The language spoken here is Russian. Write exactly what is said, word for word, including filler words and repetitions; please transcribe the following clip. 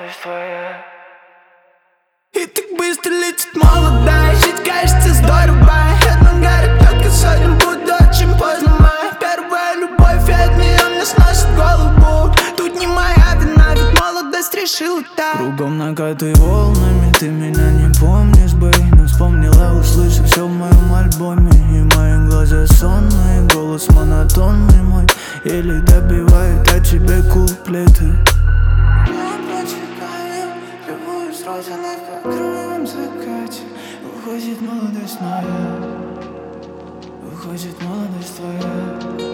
молодость твоя. И так быстро летит молодая, жить кажется здорово. Одном горит только сотен, буду очень поздно моя первая любовь, и от нее мне сносит голову. Тут не моя вина, ведь молодость решила так. Кругом накаты волнами, ты меня не помнишь, бэй. Но вспомнила, услышав все в моем альбоме. И мои глаза сонные, голос монотонный мой еле добивает о тебе куплеты. Я прочекаю, любуюсь розовым покровом закате. Уходит молодость моя, уходит молодость твоя.